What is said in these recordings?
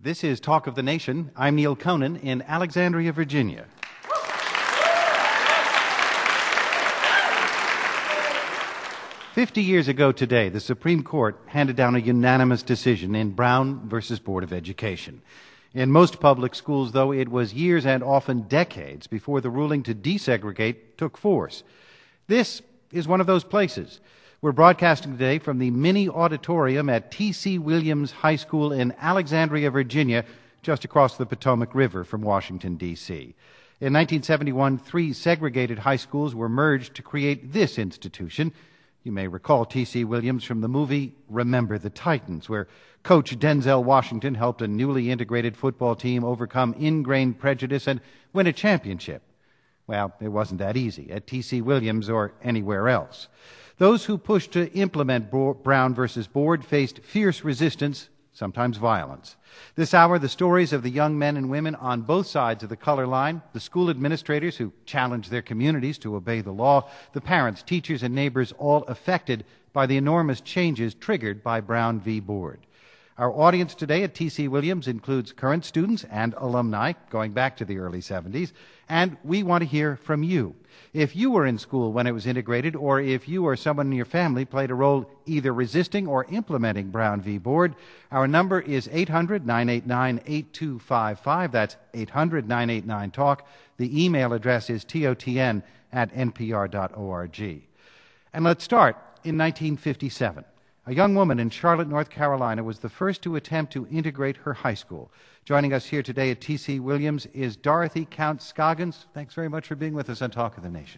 This is Talk of the Nation. I'm Neil Conan in Alexandria, Virginia. "50 years ago today, the Supreme Court handed down a unanimous decision in Brown versus Board of Education. In most public schools, though, it was years and often decades before the ruling to desegregate took force. This is one of those places. We're broadcasting today from the mini auditorium at T.C. Williams High School in Alexandria, Virginia, just across the Potomac River from Washington, D.C. In 1971, 3 segregated high schools were merged to create this institution. You may recall T.C. Williams from the movie Remember the Titans, where Coach Denzel Washington helped a newly integrated football team overcome ingrained prejudice and win a championship. Well, it wasn't that easy at T.C. Williams or anywhere else. Those who pushed to implement Brown versus Board faced fierce resistance, sometimes violence. This hour, the stories of the young men and women on both sides of the color line, the school administrators who challenged their communities to obey the law, the parents, teachers, and neighbors all affected by the enormous changes triggered by Brown v. Board. Our audience today at T.C. Williams includes current students and alumni going back to the early 70s, and we want to hear from you. If you were in school when it was integrated, or if you or someone in your family played a role either resisting or implementing Brown v. Board, our number is 800-989-8255. That's 800-989-TALK. The email address is totn@npr.org. And let's start in 1957. A young woman in Charlotte, North Carolina, was the first to attempt to integrate her high school. Joining us here today at T.C. Williams is Dorothy Count-Scoggins. Thanks very much for being with us on Talk of the Nation.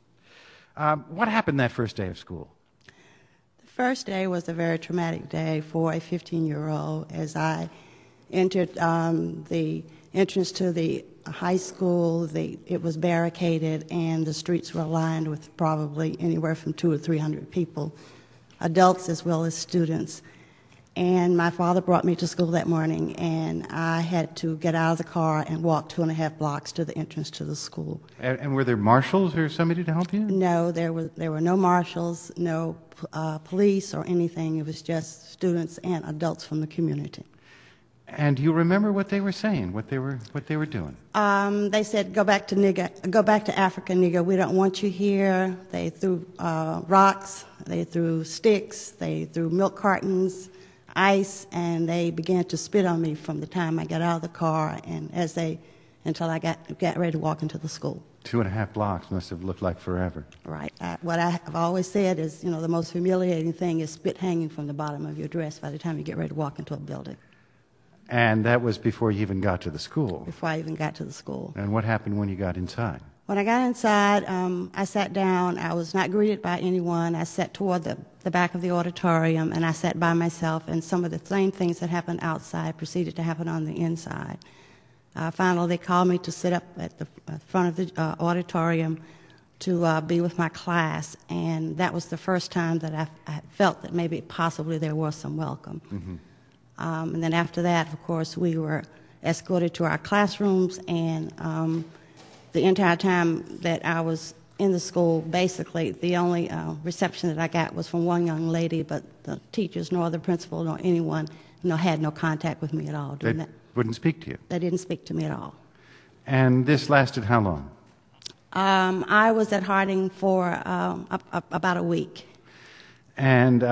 What happened that first day of school? The first day was a very traumatic day for a 15-year-old. As I entered the entrance to the high school, it was barricaded, and the streets were lined with probably anywhere from 200 or 300 people, adults as well as students. And my father brought me to school that morning, and I had to get out of the car and walk 2.5 blocks to the entrance to the school. And were there marshals or somebody to help you? No, there were no marshals, no police or anything. It was just students and adults from the community. And do you remember what they were saying, what they were doing? They said, "Go back to Africa, nigger. We don't want you here." They threw rocks, they threw sticks, they threw milk cartons, ice, and they began to spit on me from the time I got out of the car and until I got ready to walk into the school. 2.5 blocks must have looked like forever. Right. What I have always said is, the most humiliating thing is spit hanging from the bottom of your dress by the time you get ready to walk into a building. And that was before you even got to the school? Before I even got to the school. And what happened when you got inside? When I got inside, I sat down. I was not greeted by anyone. I sat toward the back of the auditorium, and I sat by myself, and some of the same things that happened outside proceeded to happen on the inside. Finally, they called me to sit up at the front of the auditorium to be with my class, and that was the first time that I felt that maybe possibly there was some welcome. Mm-hmm. And then after that, of course, we were escorted to our classrooms, and the entire time that I was in the school, basically the only reception that I got was from one young lady, but the teachers nor the principal nor anyone had no contact with me at all. They wouldn't speak to you? They didn't speak to me at all. And this lasted how long? I was at Harding for about a week. And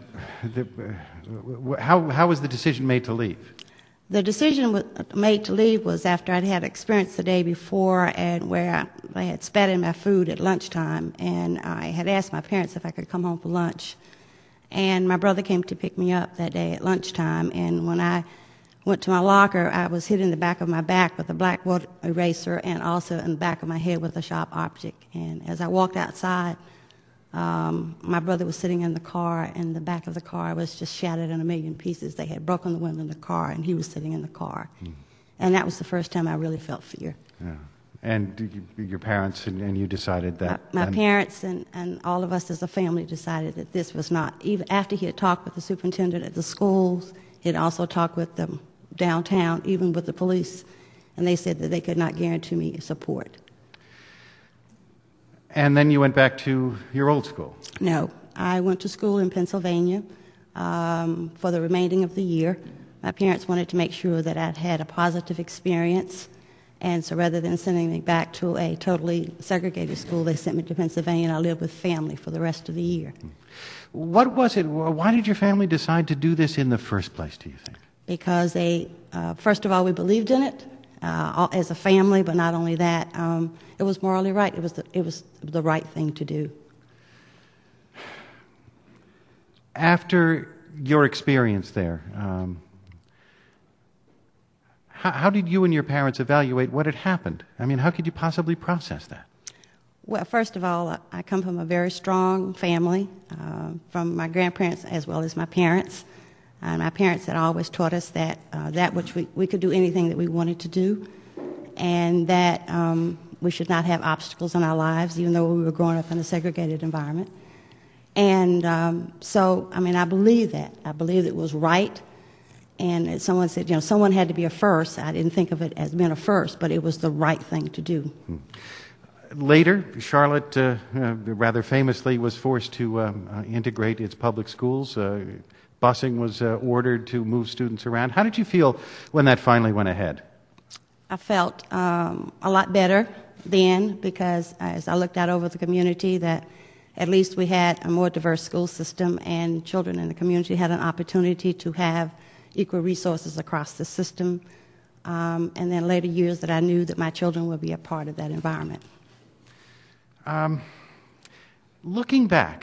how was the decision made to leave? The decision made to leave was after I'd had experience the day before, and where they had spat in my food at lunchtime, and I had asked my parents if I could come home for lunch. And my brother came to pick me up that day at lunchtime, and when I went to my locker, I was hit in the back of my back with a blackboard eraser and also in the back of my head with a sharp object. And as I walked outside, my brother was sitting in the car, and the back of the car was just shattered in a million pieces. They had broken the window in the car, and he was sitting in the car. And that was the first time I really felt fear. Yeah. And your parents and you decided that? My parents and all of us as a family decided that this was not, even after he had talked with the superintendent at the schools, he had also talked with them downtown, even with the police, and they said that they could not guarantee me support. And then you went back to your old school? No. I went to school in Pennsylvania for the remaining of the year. My parents wanted to make sure that I'd had a positive experience, and so rather than sending me back to a totally segregated school, they sent me to Pennsylvania, and I lived with family for the rest of the year. What was it? Why did your family decide to do this in the first place, do you think? Because first of all, we believed in it as a family, but not only that, it was morally right. It was the right thing to do. After your experience there, how did you and your parents evaluate what had happened? I mean, how could you possibly process that? Well, first of all, I come from a very strong family, from my grandparents as well as my parents. My parents had always taught us that which we could do anything that we wanted to do, and that we should not have obstacles in our lives, even though we were growing up in a segregated environment. And so, I mean, I believe that. I believe it was right. And as someone said, someone had to be a first. I didn't think of it as being a first, but it was the right thing to do. Later, Charlotte, rather famously, was forced to integrate its public schools. Busing was ordered to move students around. How did you feel when that finally went ahead? I felt a lot better then, because as I looked out over the community, that at least we had a more diverse school system, and children in the community had an opportunity to have equal resources across the system. And then later years that I knew that my children would be a part of that environment. Looking back,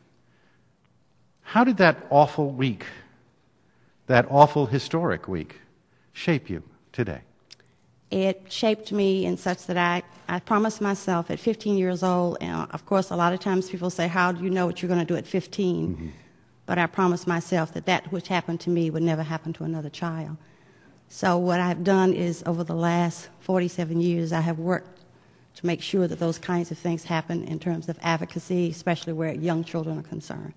how did that awful week, that awful historic week, shape you today? It shaped me in such that I promised myself at 15 years old, and of course a lot of times people say, how do you know what you're going to do at 15? Mm-hmm. But I promised myself that which happened to me would never happen to another child. So what I've done is, over the last 47 years, I have worked to make sure that those kinds of things happen in terms of advocacy, especially where young children are concerned.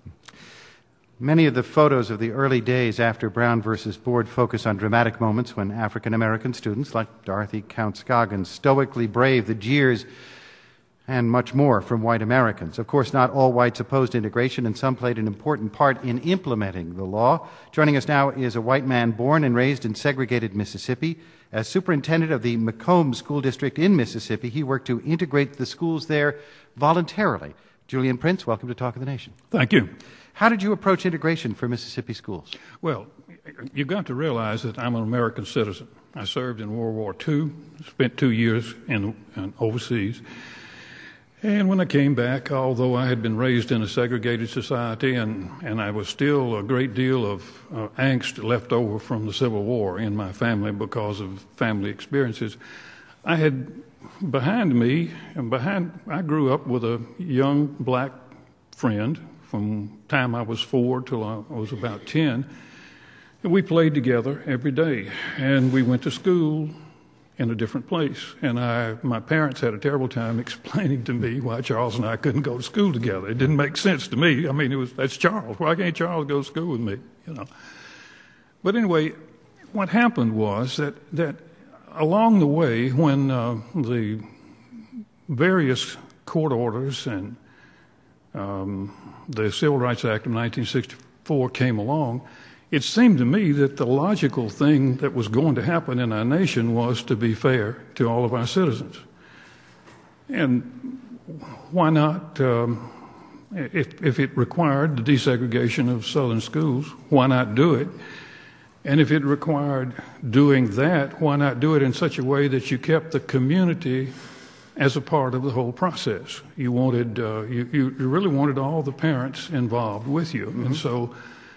Many of the photos of the early days after Brown versus Board focus on dramatic moments when African-American students like Dorothy Count-Scoggins stoically braved the jeers and much more from white Americans. Of course, not all whites opposed integration, and some played an important part in implementing the law. Joining us now is a white man born and raised in segregated Mississippi. As superintendent of the Macomb School District in Mississippi, he worked to integrate the schools there voluntarily. Julian Prince, welcome to Talk of the Nation. Thank you. How did you approach integration for Mississippi schools? Well, you've got to realize that I'm an American citizen. I served in World War II, spent 2 years in overseas. And when I came back, although I had been raised in a segregated society and I was still a great deal of angst left over from the Civil War in my family because of family experiences, I had behind me, I grew up with a young black friend from the time I was 4 till I was about 10. And we played together every day, and we went to school in a different place. And my parents had a terrible time explaining to me why Charles and I couldn't go to school together. It didn't make sense to me. I mean, that's Charles. Why can't Charles go to school with me? But anyway, what happened was that along the way, when the various court orders and the Civil Rights Act of 1964 came along, it seemed to me that the logical thing that was going to happen in our nation was to be fair to all of our citizens. And why not, if it required the desegregation of Southern schools, why not do it? And if it required doing that, why not do it in such a way that you kept the community as a part of the whole process? You wanted, you really wanted all the parents involved with you. Mm-hmm. And so...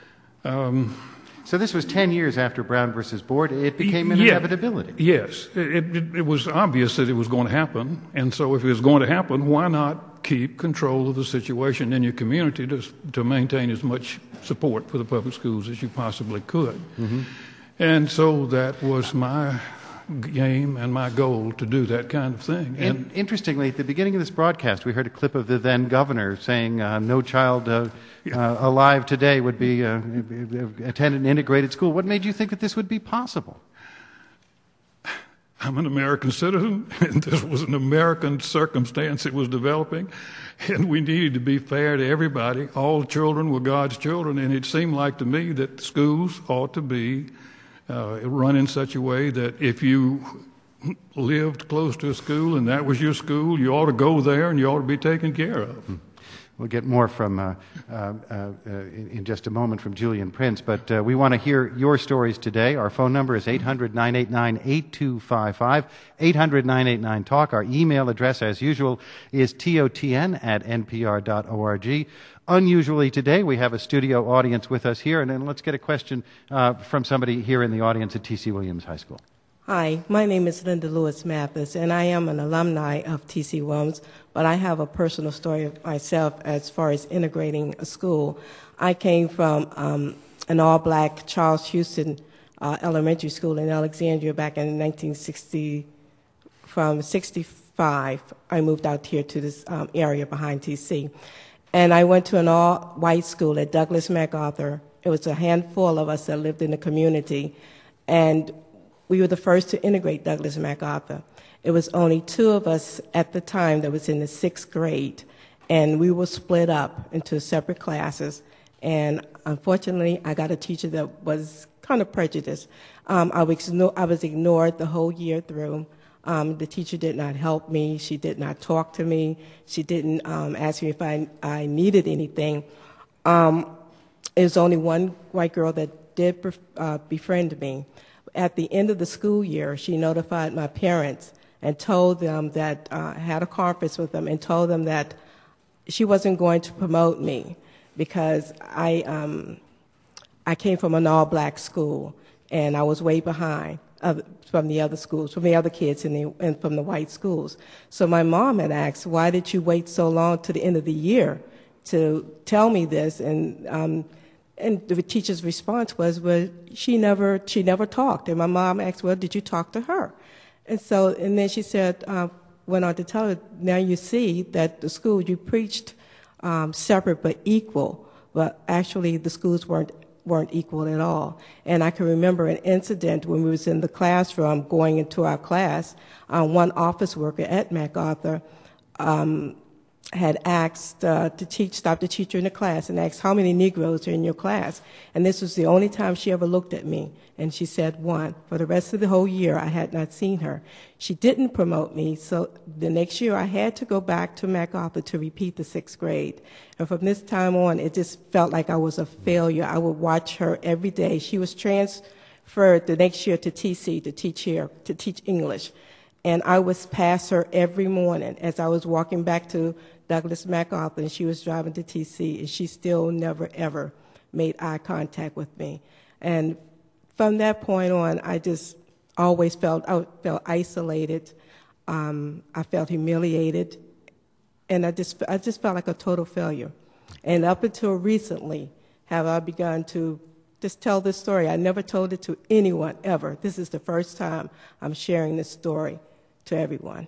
So this was 10 years after Brown versus Board. It became an inevitability. Yes. It was obvious that it was going to happen. And so if it was going to happen, why not keep control of the situation in your community to maintain as much support for the public schools as you possibly could? Mm-hmm. And so that was my game and my goal, to do that kind of thing. And interestingly, at the beginning of this broadcast, we heard a clip of the then governor saying no child alive today would be attend an integrated school. What made you think that this would be possible? I'm an American citizen, and this was an American circumstance that was developing, and we needed to be fair to everybody. All children were God's children, and it seemed like to me that schools ought to be run in such a way that if you lived close to a school and that was your school, you ought to go there and you ought to be taken care of. We'll get more from in just a moment from Julian Prince, but we want to hear your stories today. Our phone number is 800-989-8255, 800-989-TALK. Our email address, as usual, is totn@npr.org. Unusually today, we have a studio audience with us here, and then let's get a question from somebody here in the audience at T.C. Williams High School. Hi, my name is Linda Lewis Mathis, and I am an alumni of T.C. Williams, but I have a personal story of myself as far as integrating a school. I came from an all-black Charles Houston elementary school in Alexandria back in 1960. From 65, I moved out here to this area behind T.C., and I went to an all-white school at Douglas MacArthur. It was a handful of us that lived in the community, and we were the first to integrate Douglas MacArthur. It was only 2 of us at the time that was in the 6th grade, and we were split up into separate classes. And unfortunately, I got a teacher that was kind of prejudiced. I was ignored the whole year through. The teacher did not help me. She did not talk to me. She didn't ask me if I needed anything. It was only one white girl that did befriend me. At the end of the school year, she notified my parents and told them that, had a conference with them and told them that she wasn't going to promote me because I came from an all-black school and I was way behind from the other schools, from the other kids and from the white schools. So my mom had asked, why did you wait so long to the end of the year to tell me this? And the teacher's response was, well, she never talked. And my mom asked, well, did you talk to her? And then she said, went on to tell her, now you see that the school, you preached separate but equal, but actually the schools weren't equal at all. And I can remember an incident when we was in the classroom going into our class. One office worker at MacArthur had asked stopped the teacher in the class and asked, how many Negroes are in your class? And this was the only time she ever looked at me. And she said 1. For the rest of the whole year, I had not seen her. She didn't promote me, so the next year I had to go back to MacArthur to repeat the 6th grade. And from this time on, it just felt like I was a failure. I would watch her every day. She was transferred the next year to TC to teach English. And I would pass her every morning as I was walking back to Douglas MacArthur, and she was driving to TC, and she still never, ever made eye contact with me. And from that point on, I just always felt isolated. I felt humiliated, and I just felt like a total failure. And up until recently, have I begun to just tell this story. I never told it to anyone, ever. This is the first time I'm sharing this story to everyone.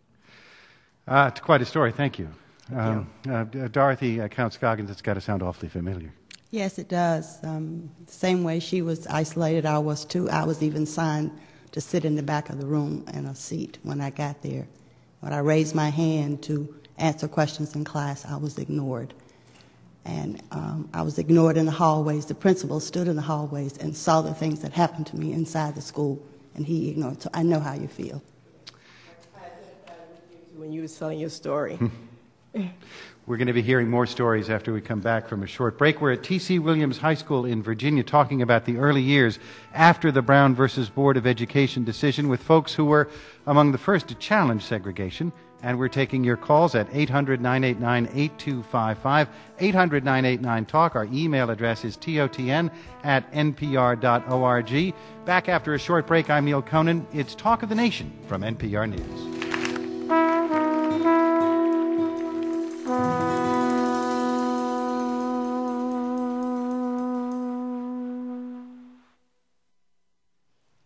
It's quite a story. Thank you. Thank you. Dorothy Count-Scoggins, it's got to sound awfully familiar. Yes, it does. The same way she was isolated, I was too. I was even signed to sit in the back of the room in a seat when I got there. When I raised my hand to answer questions in class, I was ignored. And I was ignored in the hallways. The principal stood in the hallways and saw the things that happened to me inside the school, and he ignored. So I know how you feel. When you were telling your story. We're going to be hearing more stories after we come back from a short break. We're at T.C. Williams High School in Virginia talking about the early years after the Brown versus Board of Education decision with folks who were among the first to challenge segregation. And we're taking your calls at 800-989-8255, 800-989-TALK. Our email address is totn@npr.org. Back after a short break, I'm Neil Conan. It's Talk of the Nation from NPR News.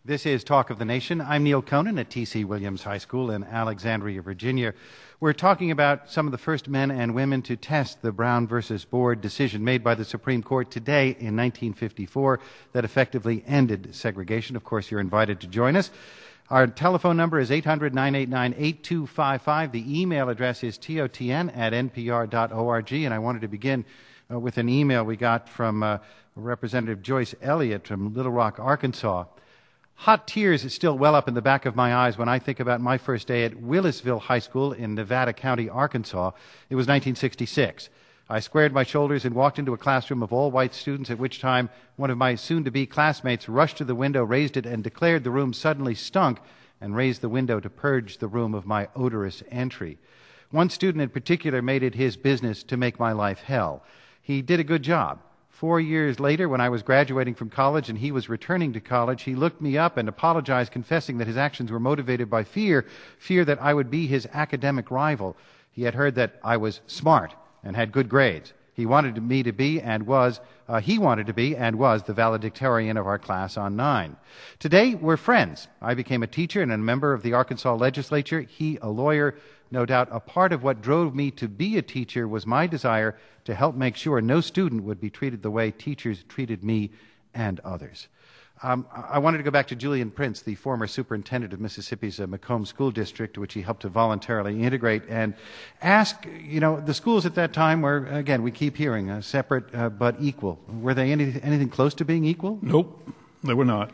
This is Talk of the Nation. I'm Neil Conan at T.C. Williams High School in Alexandria, Virginia. We're talking about some of the first men and women to test the Brown versus Board decision made by the Supreme Court today in 1954 that effectively ended segregation. Of course, you're invited to join us. Our telephone number is 800-989-8255. The email address is totn@npr.org. And I wanted to begin with an email we got from Representative Joyce Elliott from Little Rock, Arkansas. Hot tears still well up in the back of my eyes when I think about my first day at Willisville High School in Nevada County, Arkansas. It was 1966. I squared my shoulders and walked into a classroom of all white students, at which time one of my soon-to-be classmates rushed to the window, raised it, and declared the room suddenly stunk, and raised the window to purge the room of my odorous entry. One student in particular made it his business to make my life hell. He did a good job. 4 years later, when I was graduating from college and he was returning to college, he looked me up and apologized, confessing that his actions were motivated by fear that I would be his academic rival. He had heard that I was smart and had good grades. He wanted me to be and was the valedictorian of our class on 9. Today, we're friends. I became a teacher and a member of the Arkansas legislature. He, a lawyer. No doubt a part of what drove me to be a teacher was my desire to help make sure no student would be treated the way teachers treated me and others. I wanted to go back to Julian Prince, the former superintendent of Mississippi's Macomb School District, which he helped to voluntarily integrate, and ask, the schools at that time were, again, we keep hearing, separate but equal. Were they anything close to being equal? Nope, they were not.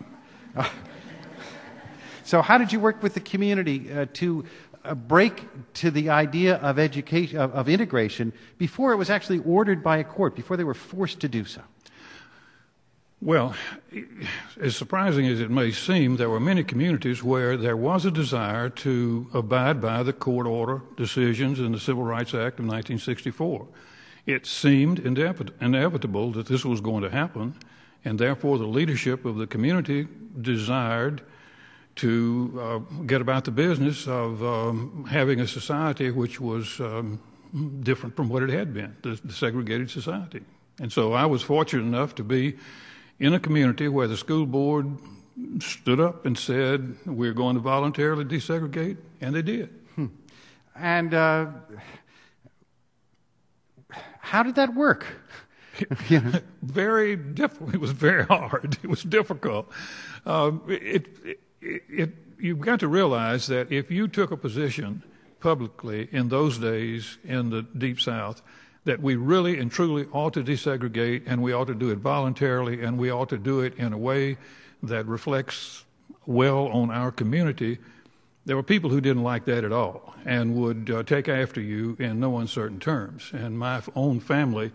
So how did you work with the community to break to the idea of education, of integration, before it was actually ordered by a court, before they were forced to do so? Well, as surprising as it may seem, there were many communities where there was a desire to abide by the court order decisions in the Civil Rights Act of 1964. It seemed inevitable that this was going to happen, and therefore the leadership of the community desired to get about the business of having a society which was different from what it had been, the segregated society. And so I was fortunate enough to be in a community where the school board stood up and said, we're going to voluntarily desegregate, and they did. And how did that work? Very difficult. It was very hard. It was difficult. You've got to realize that if you took a position publicly in those days in the Deep South that we really and truly ought to desegregate, and we ought to do it voluntarily, and we ought to do it in a way that reflects well on our community, there were people who didn't like that at all and would take after you in no uncertain terms. And my own family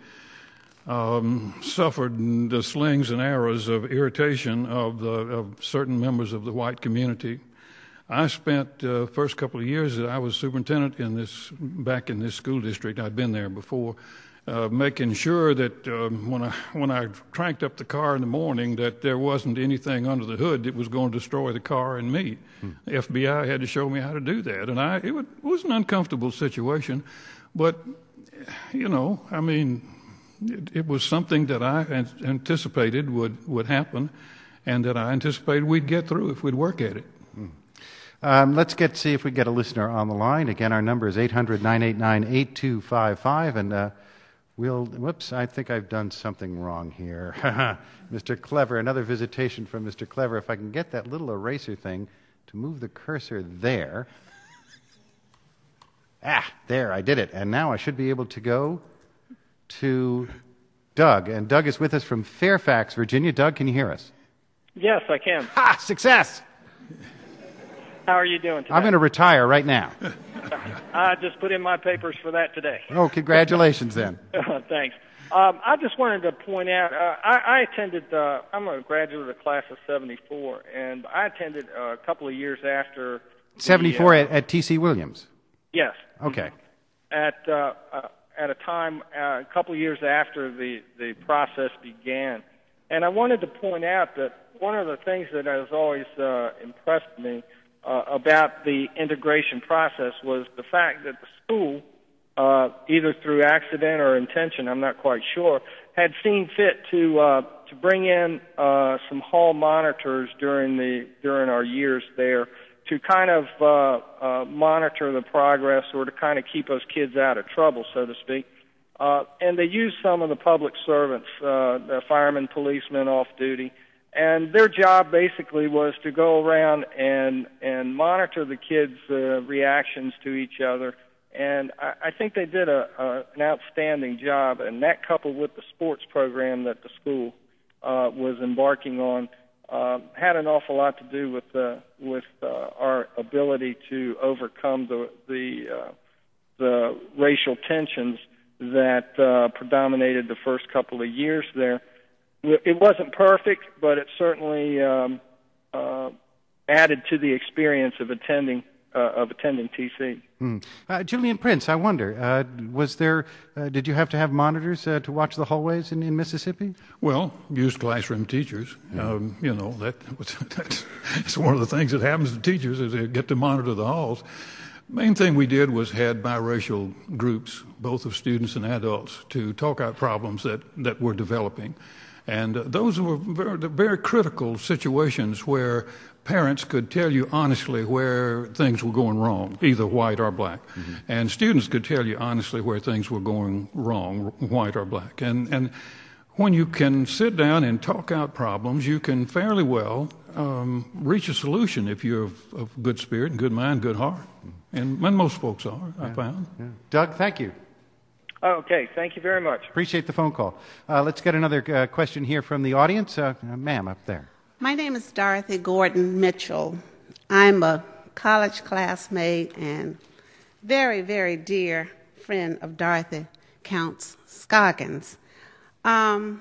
suffered the slings and arrows of irritation of certain members of the white community. I spent the first couple of years that I was superintendent back in this school district. I'd been there before, making sure that when I cranked up the car in the morning that there wasn't anything under the hood that was going to destroy the car and me. The FBI had to show me how to do that, and it was an uncomfortable situation, but it was something that I anticipated would happen, and that I anticipated we'd get through if we'd work at it. Let's see if we get a listener on the line. Again, our number is 800-989-8255, and I think I've done something wrong here. Mr. Clever, another visitation from Mr. Clever. If I can get that little eraser thing to move the cursor there. There, I did it. And now I should be able to go to Doug. And Doug is with us from Fairfax, Virginia. Doug, can you hear us? Yes, I can. Ha! Success! How are you doing today? I'm going to retire right now. I just put in my papers for that today. Oh, congratulations then. Thanks. I just wanted to point out, I attended, I'm a graduate of the class of 74, and I attended a couple of years after... 74 at T.C. Williams? Yes. Okay. At a time, a couple of years after the process began. And I wanted to point out that one of the things that has always impressed me about the integration process was the fact that the school, either through accident or intention, I'm not quite sure, had seen fit to to bring in some hall monitors during our years there to kind of monitor the progress or to kind of keep those kids out of trouble, so to speak. And they used some of the public servants, the firemen, policemen off duty, and their job basically was to go around and monitor the kids' reactions to each other. And I think they did an outstanding job, and that coupled with the sports program that the school was embarking on had an awful lot to do with our ability to overcome the racial tensions that predominated the first couple of years there. It wasn't perfect, but it certainly added to the experience of attending TC. Julian Prince, I wonder, did you have to have monitors to watch the hallways in Mississippi? Well, used classroom teachers. That's one of the things that happens to teachers is they get to monitor the halls. Main thing we did was had biracial groups, both of students and adults, to talk out problems that were developing. And those were very critical situations where parents could tell you honestly where things were going wrong, either white or black. Mm-hmm. And students could tell you honestly where things were going wrong, white or black. And when you can sit down and talk out problems, you can fairly well reach a solution if you're of good spirit and good mind, good heart. And most folks are, I found. Yeah. Doug, thank you. Okay, thank you very much. Appreciate the phone call. Let's get another question here from the audience. Ma'am, up there. My name is Dorothy Gordon Mitchell. I'm a college classmate and very, very dear friend of Dorothy Counts Scoggins. I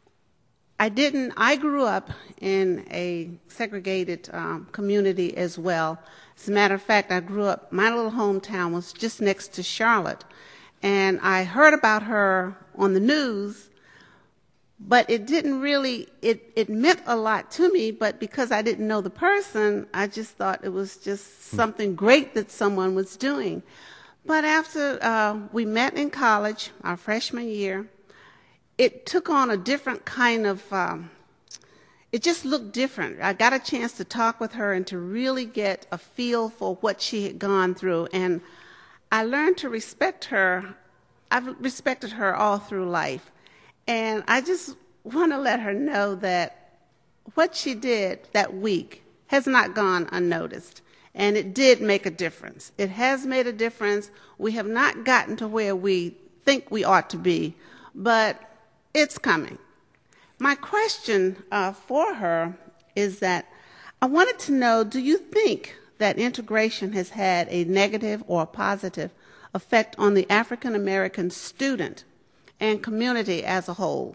grew up in a segregated community as well. As a matter of fact, my little hometown was just next to Charlotte. And I heard about her on the news, but it didn't really, it meant a lot to me, but because I didn't know the person, I just thought it was just something great that someone was doing. But after we met in college, our freshman year, it took on a different kind of, it just looked different. I got a chance to talk with her and to really get a feel for what she had gone through, and I learned to respect her. I've respected her all through life. And I just want to let her know that what she did that week has not gone unnoticed. And it did make a difference. It has made a difference. We have not gotten to where we think we ought to be, but it's coming. My question for her is that I wanted to know, do you think that integration has had a negative or a positive effect on the African American student and community as a whole?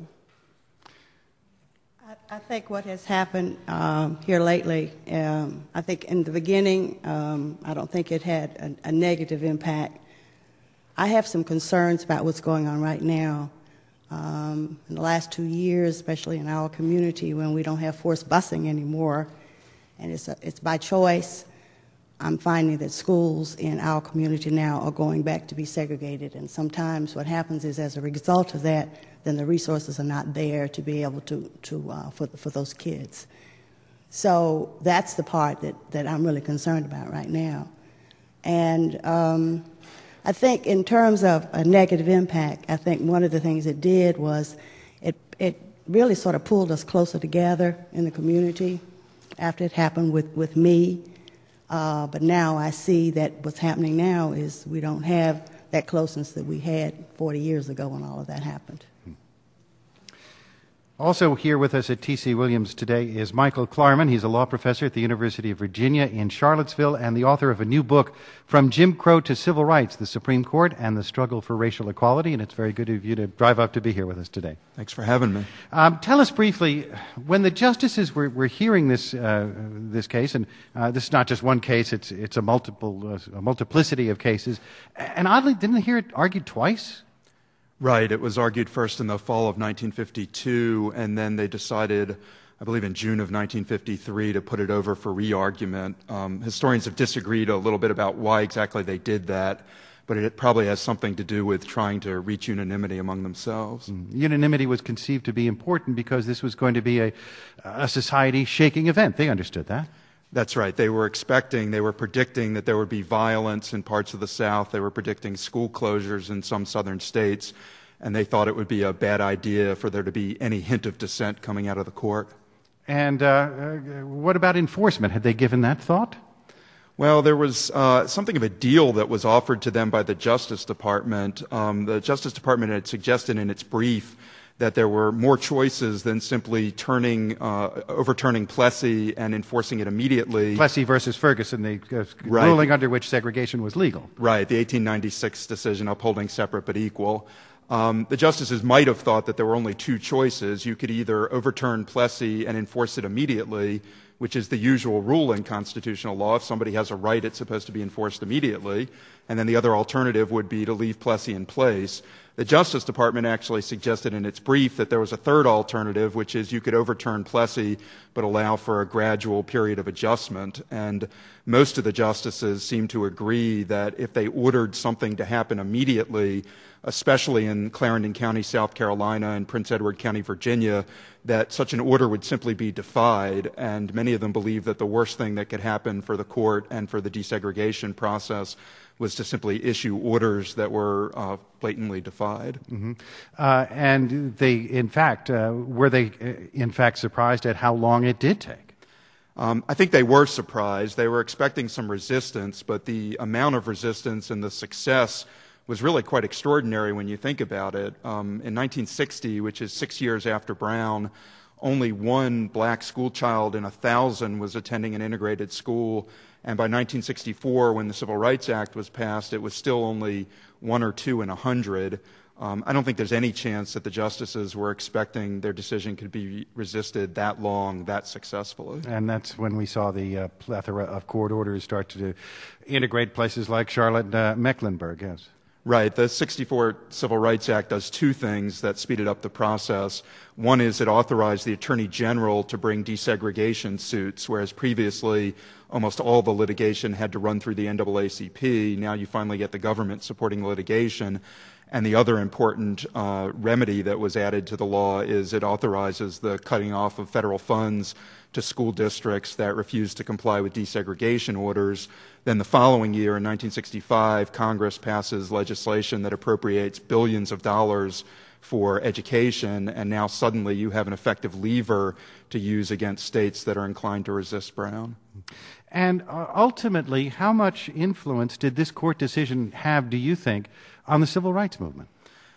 I think what has happened here lately, I think in the beginning, I don't think it had a negative impact. I have some concerns about what's going on right now. In the last 2 years, especially in our community, when we don't have forced busing anymore, and it's by choice, I'm finding that schools in our community now are going back to be segregated, and sometimes what happens is, as a result of that, then the resources are not there to be able for those kids. So that's the part that I'm really concerned about right now. And I think in terms of a negative impact, I think one of the things it did was it really sort of pulled us closer together in the community after it happened with me. But now I see that what's happening now is we don't have that closeness that we had 40 years ago when all of that happened. Also here with us at T.C. Williams today is Michael Klarman. He's a law professor at the University of Virginia in Charlottesville and the author of a new book, From Jim Crow to Civil Rights, the Supreme Court and the Struggle for Racial Equality. And it's very good of you to drive up to be here with us today. Thanks for having me. Tell us briefly, when the justices were hearing this case, and this is not just one case, it's a multiplicity of cases, and oddly, didn't they hear it argued twice? Right. It was argued first in the fall of 1952, and then they decided, I believe in June of 1953, to put it over for re-argument. Historians have disagreed a little bit about why exactly they did that, but it probably has something to do with trying to reach unanimity among themselves. Unanimity was conceived to be important because this was going to be a society-shaking event. They understood that. That's right. They were predicting that there would be violence in parts of the South. They were predicting school closures in some southern states, and they thought it would be a bad idea for there to be any hint of dissent coming out of the court. And what about enforcement? Had they given that thought? Well, there was something of a deal that was offered to them by the Justice Department. The Justice Department had suggested in its brief that there were more choices than simply overturning Plessy and enforcing it immediately. Plessy versus Ferguson, the ruling under which segregation was legal. Right, the 1896 decision upholding separate but equal. The justices might have thought that there were only two choices. You could either overturn Plessy and enforce it immediately, which is the usual rule in constitutional law. If somebody has a right, it's supposed to be enforced immediately. And then the other alternative would be to leave Plessy in place. The Justice Department actually suggested in its brief that there was a third alternative, which is you could overturn Plessy but allow for a gradual period of adjustment. And most of the justices seem to agree that if they ordered something to happen immediately, especially in Clarendon County, South Carolina, and Prince Edward County, Virginia, that such an order would simply be defied. And many of them believe that the worst thing that could happen for the court and for the desegregation process was to simply issue orders that were blatantly defied. Mm-hmm. And they, in fact, were they in fact surprised at how long it did take? I think they were surprised. They were expecting some resistance, but the amount of resistance and the success was really quite extraordinary when you think about it. In 1960, which is 6 years after Brown, only one black school child in 1,000 was attending an integrated school. And by 1964, when the Civil Rights Act was passed, it was still only 1 or 2 in 100. I don't think there's any chance that the justices were expecting their decision could be resisted that long, that successfully. And that's when we saw the plethora of court orders start to integrate places like Charlotte, Mecklenburg, yes. Right. The 64 Civil Rights Act does two things that speeded up the process. One is it authorized the Attorney General to bring desegregation suits, whereas previously almost all the litigation had to run through the NAACP. Now you finally get the government supporting the litigation. And the other important remedy that was added to the law is it authorizes the cutting off of federal funds to school districts that refuse to comply with desegregation orders. Then the following year, in 1965, Congress passes legislation that appropriates billions of dollars for education, and now suddenly you have an effective lever to use against states that are inclined to resist Brown. And ultimately, how much influence did this court decision have, do you think, on the civil rights movement?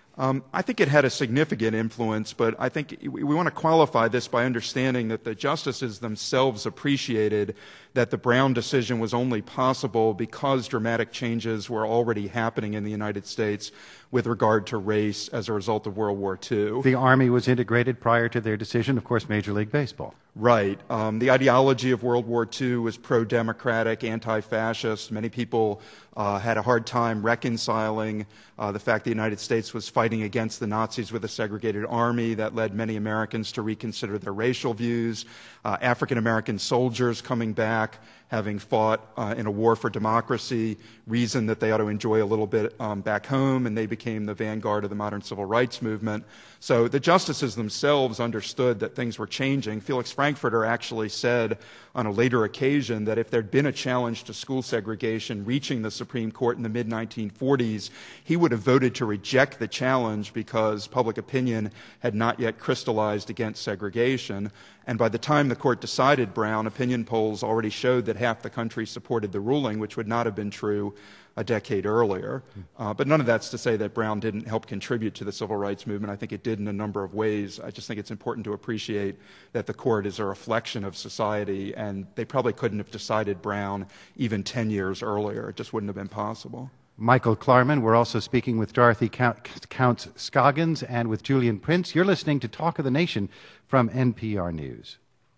I think it had a significant influence, but I think we want to qualify this by understanding that the justices themselves appreciated that the Brown decision was only possible because dramatic changes were already happening in the United States with regard to race as a result of World War II. The Army was integrated prior to their decision, of course, Major League Baseball. Right. The ideology of World War II was pro-democratic, anti-fascist. Many people had a hard time reconciling the fact the United States was fighting against the Nazis with a segregated army. That led many Americans to reconsider their racial views. African-American soldiers coming back, having fought in a war for democracy, reasoned that they ought to enjoy a little bit back home, and they became the vanguard of the modern civil rights movement. So the justices themselves understood that things were changing. Felix Frankfurter actually said on a later occasion that if there'd been a challenge to school segregation reaching the Supreme Court in the mid-1940s, he would have voted to reject the challenge because public opinion had not yet crystallized against segregation. And by the time the court decided Brown, opinion polls already showed that half the country supported the ruling, which would not have been true a decade earlier. But none of that's to say that Brown didn't help contribute to the civil rights movement. I think it did in a number of ways. I just think it's important to appreciate that the court is a reflection of society, and they probably couldn't have decided Brown even 10 years earlier. It just wouldn't have been possible. Michael Klarman. We're also speaking with Dorothy Counts-Scoggins and with Julian Prince. You're listening to Talk of the Nation from NPR News.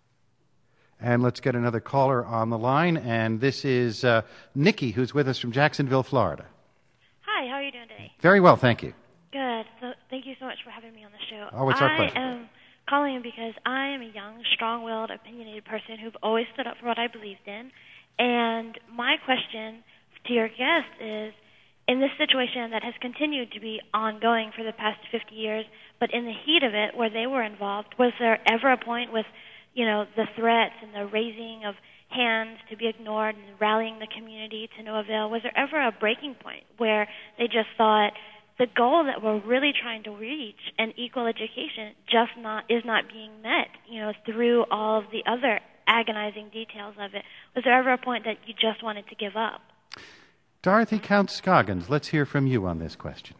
And let's get another caller on the line. And this is Nikki, who's with us from Jacksonville, Florida. Hi, how are you doing today? Very well, thank you. Good. So thank you so much for having me on the show. Oh, it's our pleasure. I am calling because I am a young, strong-willed, opinionated person who've always stood up for what I believed in. And my question to your guest is, in this situation that has continued to be ongoing for the past 50 years, but in the heat of it, where they were involved, was there ever a point with, the threats and the raising of hands to be ignored and rallying the community to no avail? Was there ever a breaking point where they just thought the goal that we're really trying to reach, an equal education, is not being met, through all of the other agonizing details of it? Was there ever a point that you just wanted to give up? Dorothy Counts-Scoggins, let's hear from you on this question.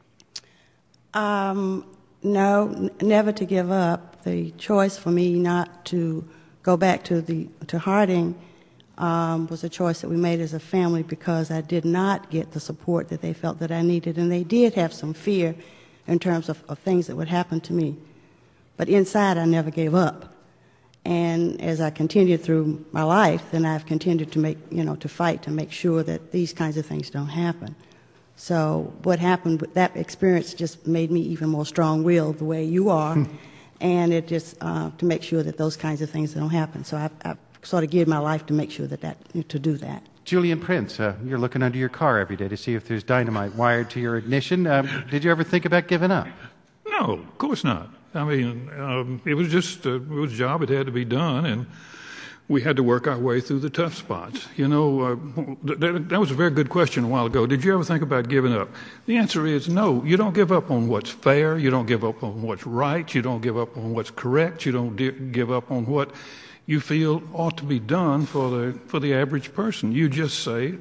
No, never to give up. The choice for me not to go back to Harding was a choice that we made as a family because I did not get the support that they felt that I needed, and they did have some fear in terms of things that would happen to me. But inside, I never gave up. And as I continued through my life, then I've continued to fight to make sure that these kinds of things don't happen. So what happened with that experience just made me even more strong-willed the way you are, and it just to make sure that those kinds of things don't happen. So I've sort of geared my life to make sure to do that. Julian Prince, you're looking under your car every day to see if there's dynamite wired to your ignition. Did you ever think about giving up? No, of course not. I mean, it was just it was a job. It had to be done, and we had to work our way through the tough spots. That was a very good question a while ago. Did you ever think about giving up? The answer is no. You don't give up on what's fair. You don't give up on what's right. You don't give up on what's correct. You don't give up on what you feel ought to be done for the average person. You just say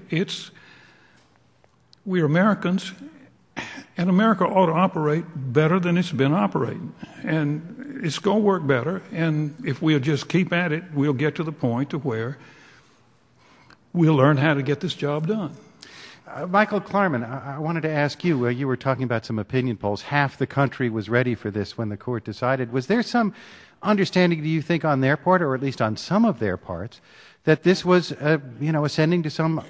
we're Americans, and America ought to operate better than it's been operating. And it's going to work better, and if we'll just keep at it, we'll get to the point to where we'll learn how to get this job done. Michael Klarman, I wanted to ask you, you were talking about some opinion polls. Half the country was ready for this when the court decided. Was there some understanding, do you think, on their part, or at least on some of their parts, that this was, ascending to some,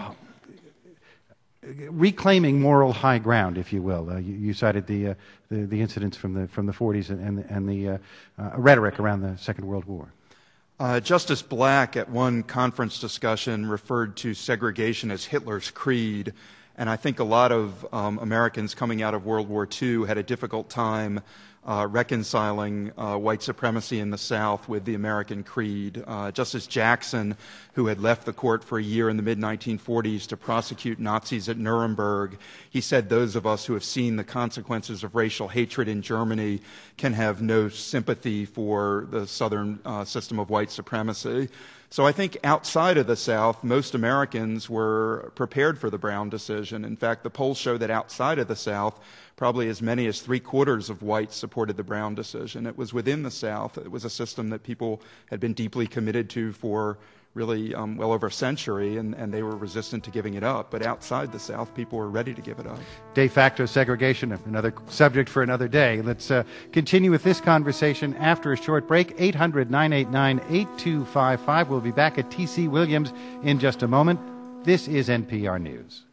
reclaiming moral high ground, if you will? You cited the incidents from the 40s and the rhetoric around the Second World War. Justice Black at one conference discussion referred to segregation as Hitler's creed, and I think a lot of Americans coming out of World War II had a difficult time reconciling white supremacy in the South with the American creed. Justice Jackson, who had left the court for a year in the mid-1940s to prosecute Nazis at Nuremberg, he said those of us who have seen the consequences of racial hatred in Germany can have no sympathy for the Southern system of white supremacy. So I think outside of the South, most Americans were prepared for the Brown decision. In fact, the polls show that outside of the South, probably as many as 3/4 of whites supported the Brown decision. It was within the South. It was a system that people had been deeply committed to for really well over a century, and they were resistant to giving it up. But outside the South, people were ready to give it up. De facto segregation, another subject for another day. Let's continue with this conversation after a short break. 800-989-8255. We'll be back at T.C. Williams in just a moment. This is NPR News.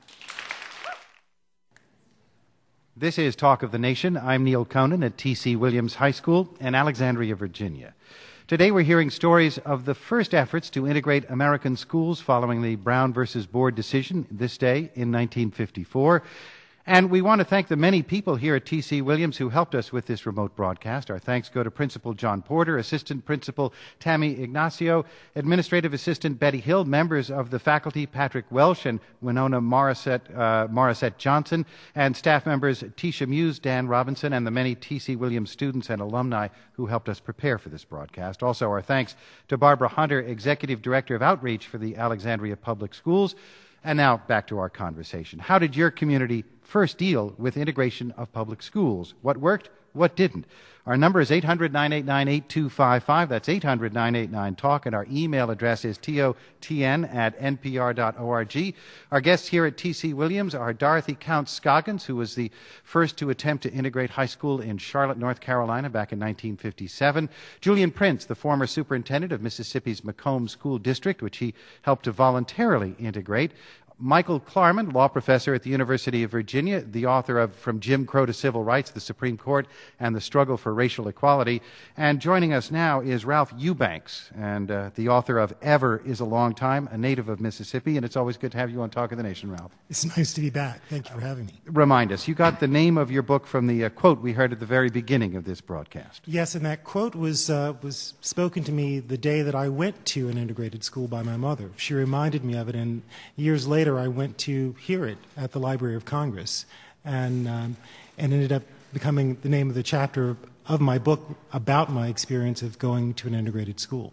This is Talk of the Nation. I'm Neil Conan at T.C. Williams High School in Alexandria, Virginia. Today we're hearing stories of the first efforts to integrate American schools following the Brown versus Board decision this day in 1954. And we want to thank the many people here at T.C. Williams who helped us with this remote broadcast. Our thanks go to Principal John Porter, Assistant Principal Tammy Ignacio, Administrative Assistant Betty Hill, members of the faculty Patrick Welsh and Winona Morissette Johnson, and staff members Tisha Muse, Dan Robinson, and the many T.C. Williams students and alumni who helped us prepare for this broadcast. Also, our thanks to Barbara Hunter, Executive Director of Outreach for the Alexandria Public Schools. And now back to our conversation. How did your community first deal with integration of public schools? What worked? What didn't? Our number is 800-989-8255. That's 800-989-TALK. And our email address is totn@npr.org. Our guests here at T.C. Williams are Dorothy Counts-Scoggins, who was the first to attempt to integrate high school in Charlotte, North Carolina back in 1957. Julian Prince, the former superintendent of Mississippi's Macomb School District, which he helped to voluntarily integrate. Michael Klarman, law professor at the University of Virginia, the author of From Jim Crow to Civil Rights, the Supreme Court and the Struggle for Racial Equality. And joining us now is Ralph Eubanks, and the author of Ever is a Long Time, a native of Mississippi. And it's always good to have you on Talk of the Nation, Ralph. It's nice to be back. Thank you for having me. Remind us, you got the name of your book from the quote we heard at the very beginning of this broadcast. Yes, and that quote was spoken to me the day that I went to an integrated school by my mother. She reminded me of it, and years later I went to hear it at the Library of Congress, and ended up becoming the name of the chapter of my book about my experience of going to an integrated school.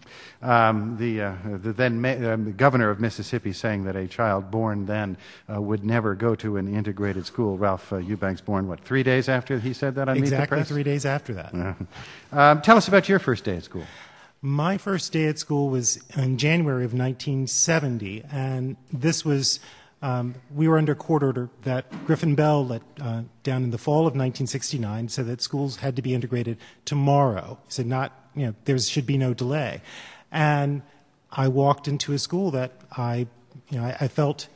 The then governor of Mississippi saying that a child born then would never go to an integrated school. Ralph Eubanks born, 3 days after he said that on Meet the Press? Exactly 3 days after that. Tell us about your first day at school. My first day at school was in January of 1970, and this was, we were under court order that Griffin Bell let down in the fall of 1969, said that schools had to be integrated tomorrow. He said there should be no delay. And I walked into a school that I felt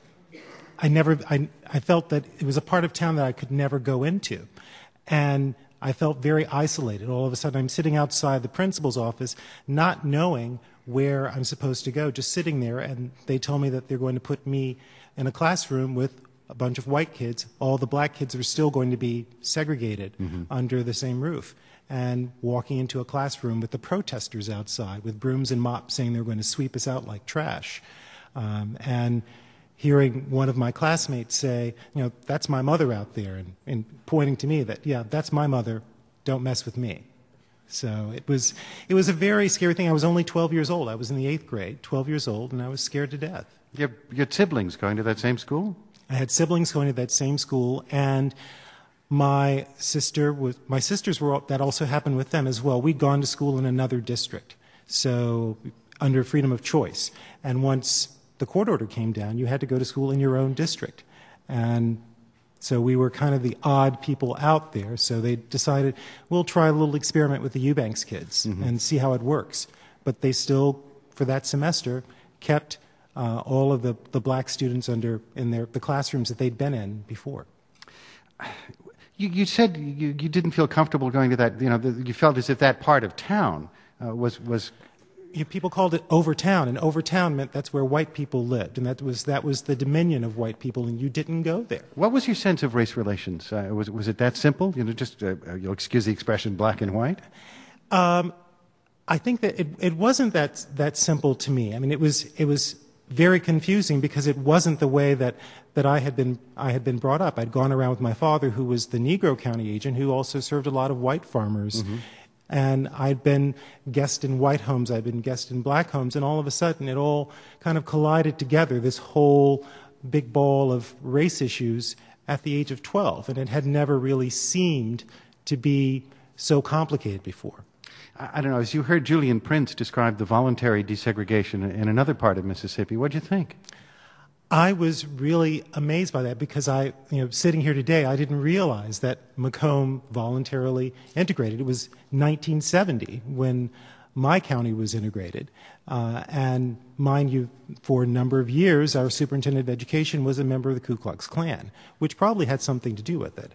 that it was a part of town that I could never go into. And I felt very isolated. All of a sudden, I'm sitting outside the principal's office, not knowing where I'm supposed to go, just sitting there, and they told me that they're going to put me in a classroom with a bunch of white kids. All the black kids are still going to be segregated under the same roof. And walking into a classroom with the protesters outside with brooms and mops saying they're going to sweep us out like trash. And hearing one of my classmates say, that's my mother out there, and pointing to me that, that's my mother, don't mess with me. So it was a very scary thing. I was only 12 years old. I was in the 8th grade, 12 years old, and I was scared to death. You had siblings going to that same school? I had siblings going to that same school, and my sisters that also happened with them as well. We'd gone to school in another district, so under freedom of choice. And once the court order came down, you had to go to school in your own district. And so we were kind of the odd people out there. So they decided, we'll try a little experiment with the Eubanks kids and see how it works. But they still, for that semester, kept all of the black students in the classrooms that they'd been in before. You said you didn't feel comfortable going to that, you felt as if that part of town was people called it Overtown, and Overtown meant that's where white people lived, and that was the dominion of white people, and you didn't go there. What was your sense of race relations? Was it that simple? You'll excuse the expression, black and white? I think that it wasn't that simple to me. I mean, it was very confusing because it wasn't the way that I had been brought up. I'd gone around with my father, who was the Negro County agent, who also served a lot of white farmers. And I'd been guest in white homes, I'd been guest in black homes, and all of a sudden it all kind of collided together, this whole big ball of race issues at the age of 12, and it had never really seemed to be so complicated before. I don't know, as you heard Julian Prince describe the voluntary desegregation in another part of Mississippi, what did you think? I was really amazed by that because sitting here today, I didn't realize that Macomb voluntarily integrated. It was 1970 when my county was integrated. And mind you, for a number of years, our superintendent of education was a member of the Ku Klux Klan, which probably had something to do with it.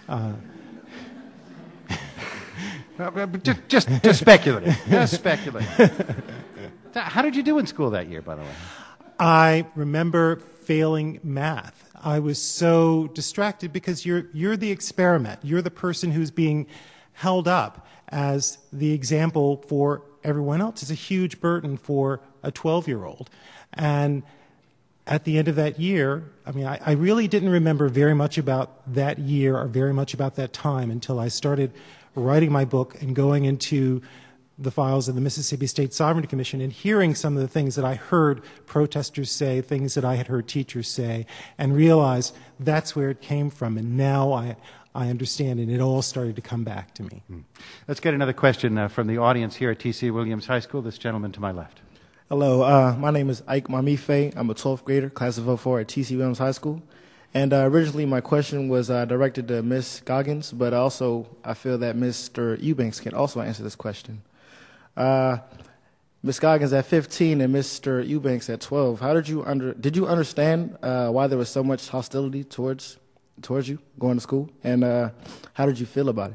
Just speculative. Just speculative. How did you do in school that year, by the way? I remember failing math. I was so distracted because you're the experiment. You're the person who's being held up as the example for everyone else. It's a huge burden for a 12-year-old. And at the end of that year, I really didn't remember very much about that year or very much about that time until I started writing my book and going into the files of the Mississippi State Sovereignty Commission and hearing some of the things that I heard protesters say, things that I had heard teachers say, and realized that's where it came from. And now I understand, and it all started to come back to me. Let's get another question from the audience here at T.C. Williams High School. This gentleman to my left. Hello, my name is Ike Mamife. I'm a 12th grader, class of 04 at T.C. Williams High School. And originally my question was directed to Ms. Goggins, but also I feel that Mr. Eubanks can also answer this question. Ms. Goggins at 15 and Mr. Eubanks at 12. How did you understand why there was so much hostility towards you going to school, and how did you feel about it?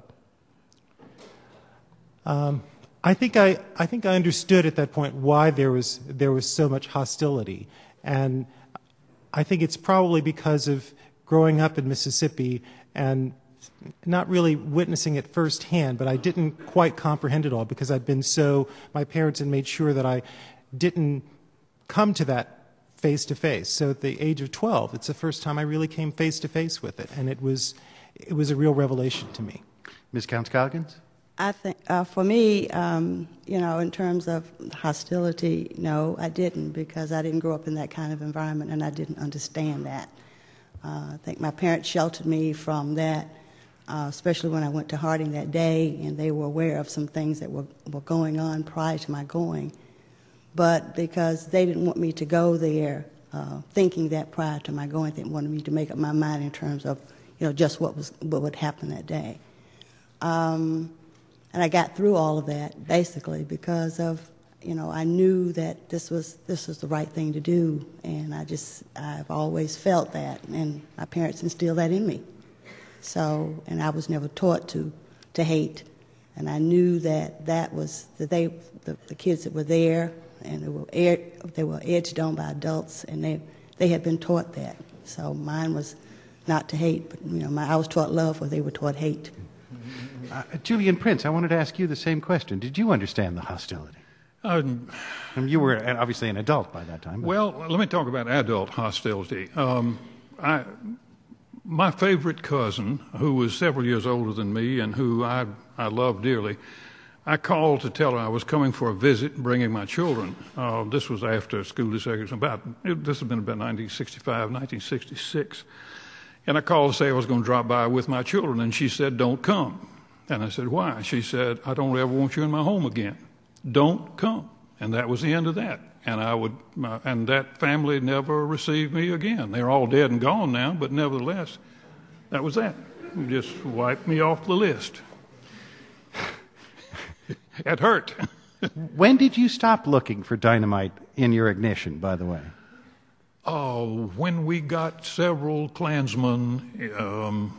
I think I understood at that point why there was so much hostility, and I think it's probably because of growing up in Mississippi and not really witnessing it firsthand, but I didn't quite comprehend it all because my parents had made sure that I didn't come to that face to face. So at the age of 12, it's the first time I really came face to face with it, and it was a real revelation to me. Ms. Counts-Coggins? I think for me, in terms of hostility, no, I didn't, because I didn't grow up in that kind of environment and I didn't understand that. I think my parents sheltered me from that, especially when I went to Harding that day, and they were aware of some things that were going on prior to my going. But because they didn't want me to go there thinking that prior to my going, they wanted me to make up my mind in terms of, just what would happen that day. And I got through all of that basically because of, I knew that this was the right thing to do, and I've always felt that, and my parents instilled that in me. So, and I was never taught to hate, and I knew that the kids that were there, and they were edged on by adults, and they had been taught that. So mine was not to hate, but I was taught love where they were taught hate. Julian Prince, I wanted to ask you the same question. Did you understand the hostility? You were obviously an adult by that time. Well, let me talk about adult hostility. My favorite cousin, who was several years older than me and who I loved dearly, I called to tell her I was coming for a visit, bringing my children. This was after school desegregation. This had been about 1965, 1966. And I called to say I was going to drop by with my children, and she said, "Don't come." And I said, "Why?" She said, "I don't ever want you in my home again. Don't come." And that was the end of that. And and that family never received me again. They're all dead and gone now, but nevertheless, that was that. Just wiped me off the list. It hurt. When did you stop looking for dynamite in your ignition, by the way? Oh, when we got several Klansmen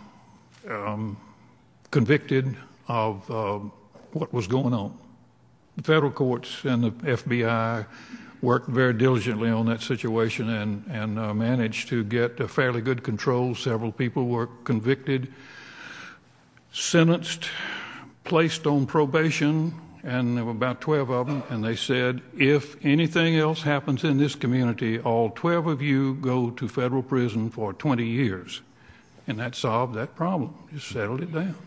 convicted of what was going on. The federal courts and the FBI worked very diligently on that situation and managed to get a fairly good control. Several people were convicted, sentenced, placed on probation, and there were about 12 of them, and they said, if anything else happens in this community, all 12 of you go to federal prison for 20 years. And that solved that problem, just settled it down.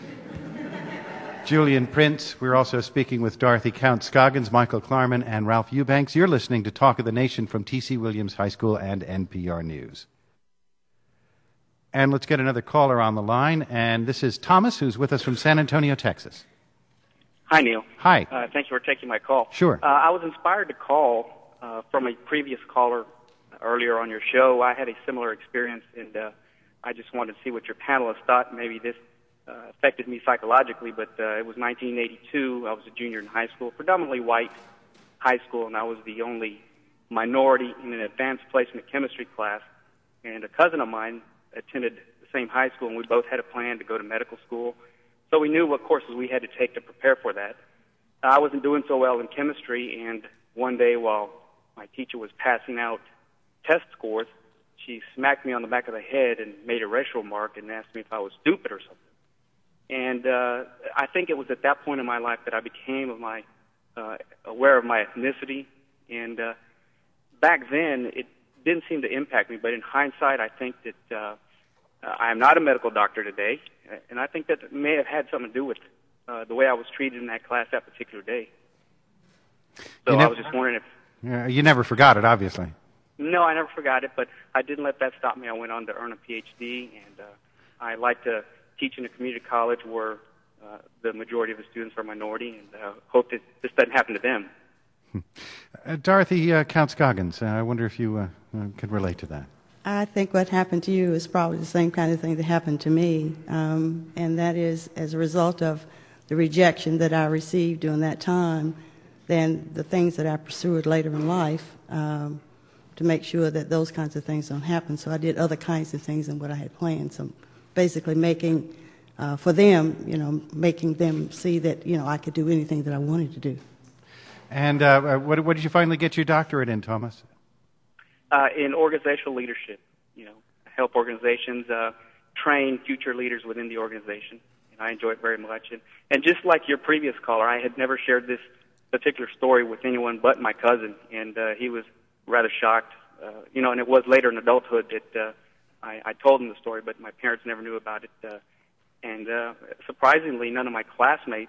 Julian Prince. We're also speaking with Dorothy Counts-Coggins, Michael Klarman, and Ralph Eubanks. You're listening to Talk of the Nation from T.C. Williams High School and NPR News. And let's get another caller on the line, and this is Thomas, who's with us from San Antonio, Texas. Hi, Neil. Hi. Thank you for taking my call. Sure. I was inspired to call from a previous caller earlier on your show. I had a similar experience, and I just wanted to see what your panelists thought. Maybe this affected me psychologically, but it was 1982. I was a junior in high school, predominantly white high school, and I was the only minority in an advanced placement chemistry class. And a cousin of mine attended the same high school, and we both had a plan to go to medical school. So we knew what courses we had to take to prepare for that. I wasn't doing so well in chemistry, and one day while my teacher was passing out test scores, she smacked me on the back of the head and made a racial remark and asked me if I was stupid or something. And I think it was at that point in my life that I became aware of my ethnicity. And back then, it didn't seem to impact me. But in hindsight, I think that I am not a medical doctor today. And I think that it may have had something to do with the way I was treated in that class that particular day. So I was just wondering if... You never forgot it, obviously. No, I never forgot it, but I didn't let that stop me. I went on to earn a PhD, and I like to teach in a community college where the majority of the students are minority, and hope that this doesn't happen to them. Dorothy Counts-Coggins, I wonder if you could relate to that. I think what happened to you is probably the same kind of thing that happened to me, and that is as a result of the rejection that I received during that time. than the things that I pursued later in life to make sure that those kinds of things don't happen. So I did other kinds of things than what I had planned. So basically making, for them, making them see that, I could do anything that I wanted to do. And what did you finally get your doctorate in, Thomas? In organizational leadership, help organizations train future leaders within the organization. And I enjoy it very much. And just like your previous caller, I had never shared this particular story with anyone but my cousin, and he was rather shocked. And it was later in adulthood that I told him the story, but my parents never knew about it. And surprisingly, none of my classmates,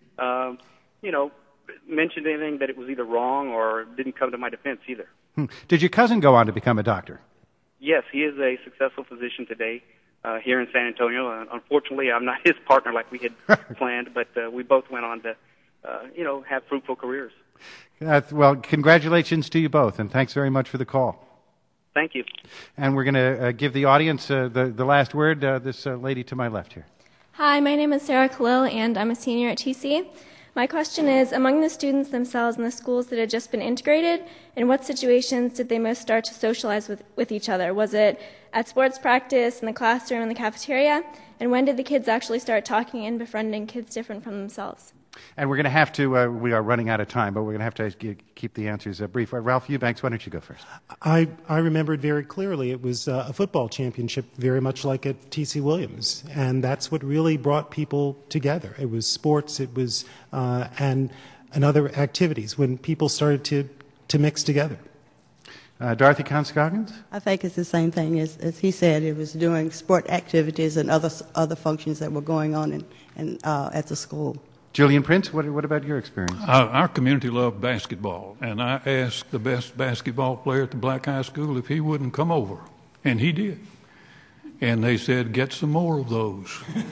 mentioned anything that it was either wrong or didn't come to my defense either. Did your cousin go on to become a doctor? Yes, he is a successful physician today here in San Antonio. Unfortunately, I'm not his partner like we had planned, but we both went on to, have fruitful careers. Well, congratulations to you both, and thanks very much for the call. Thank you. And we're going to give the audience the last word, this lady to my left here. Hi, my name is Sarah Khalil, and I'm a senior at TC. My question is, among the students themselves in the schools that had just been integrated, in what situations did they most start to socialize with each other? Was it at sports practice, in the classroom, in the cafeteria? And when did the kids actually start talking and befriending kids different from themselves? And we're going to have to, we are running out of time, but we're going to have to keep the answers brief. Ralph Eubanks, why don't you go first? I remembered very clearly it was a football championship, very much like at T.C. Williams, and that's what really brought people together. It was sports, it was, and other activities when people started to mix together. Dorothy Counts-Scoggins? I think it's the same thing as he said. It was doing sport activities and other functions that were going on at the school. Julian Prince, what about your experience? Our community loved basketball, and I asked the best basketball player at the Black High School if he wouldn't come over, and he did. And they said, get some more of those.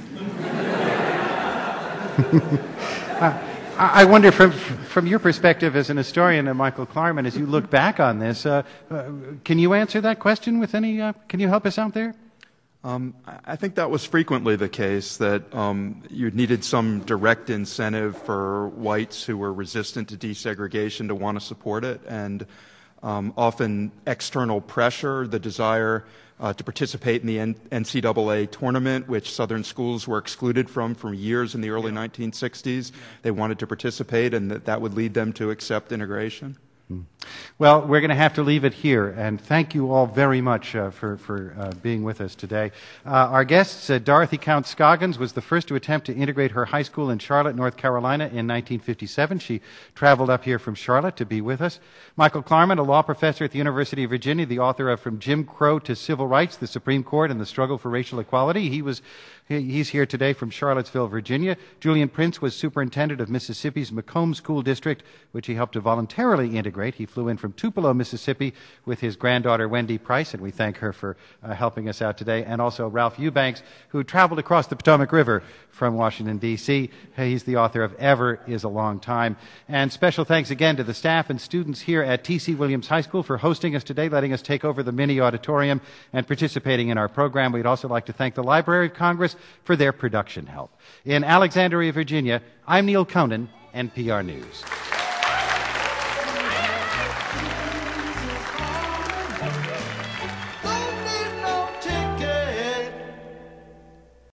I wonder, from your perspective as an historian, Michael Klarman, as you look back on this, can you answer that question with any, can you help us out there? I think that was frequently the case, that you needed some direct incentive for whites who were resistant to desegregation to want to support it, and often external pressure, the desire to participate in the NCAA tournament, which Southern schools were excluded from for years in the early 1960s. They wanted to participate, and that would lead them to accept integration. Well, we're going to have to leave it here, and thank you all very much for being with us today. Our guests, Dorothy Counts-Scoggins, was the first to attempt to integrate her high school in Charlotte, North Carolina in 1957. She traveled up here from Charlotte to be with us. Michael Klarman, a law professor at the University of Virginia, the author of From Jim Crow to Civil Rights, the Supreme Court and the Struggle for Racial Equality. He's here today from Charlottesville, Virginia. Julian Prince was superintendent of Mississippi's Macomb School District, which he helped to voluntarily integrate. He flew in from Tupelo, Mississippi, with his granddaughter, Wendy Price, and we thank her for helping us out today. And also Ralph Eubanks, who traveled across the Potomac River from Washington, D.C. He's the author of Ever is a Long Time. And special thanks again to the staff and students here at T.C. Williams High School for hosting us today, letting us take over the mini auditorium and participating in our program. We'd also like to thank the Library of Congress for their production help. In Alexandria, Virginia, I'm Neil Conan, NPR News.